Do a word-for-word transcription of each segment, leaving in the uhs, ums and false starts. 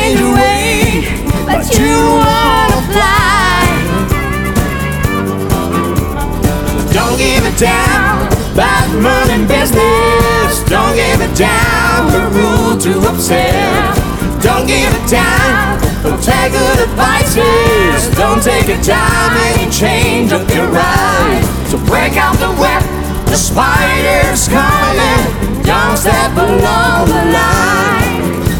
change your way, but you wanna fly. Don't give it down, bad money business. Don't give it down, the rule to upset. Don't give it down, don't take good advices. Don't take a dime and change up your ride. So break out the web, the spider's coming. Don't step below the line.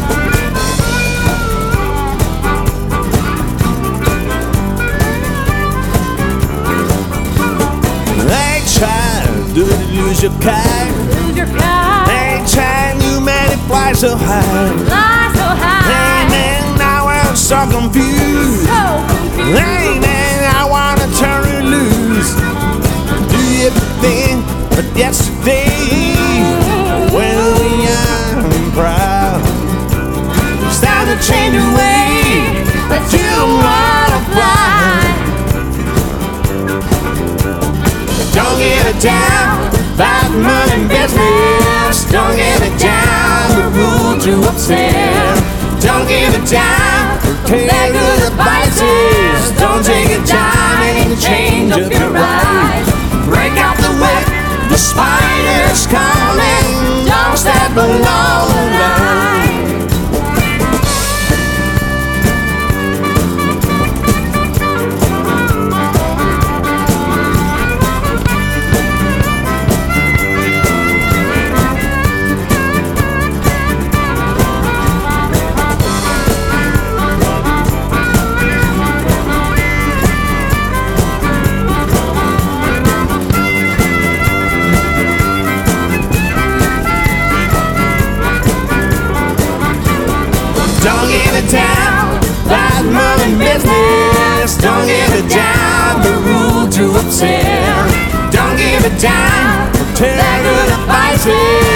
Ain't trying to lose your kite. Lose your kite. Ain't trying you made it fly so high. Fly so high. Ain't man, now I'm so confused. So confused. Ain't man, I wanna turn you loose. Do everything but yesterday. Well, young and proud. It's time to change your way, but you wanna fly. Don't give it down, bad money business. Don't give it down, the rule to upset. Don't give it down, take good advices. Don't take a dime and change up your ride. Break out the web, the spider's coming. Don't step below the line. Don't give it down, bad money business. Don't give it down, the rule to upset. Don't give it down, take good advices.